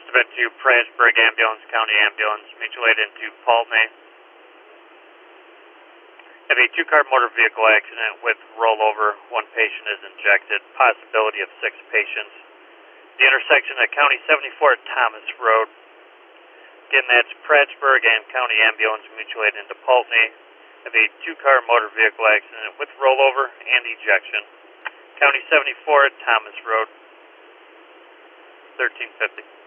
Event to Prasburg Ambulance, County Ambulance, mutual aid into Paltney. Have a two-car motor vehicle accident with rollover. One patient is injected. Possibility of 6 patients. The intersection at County 74 Thomas Road. Again, that's Prasburg and County Ambulance, mutual aid into Paltney. Have a two-car motor vehicle accident with rollover and ejection. County 74 Thomas Road, 1350.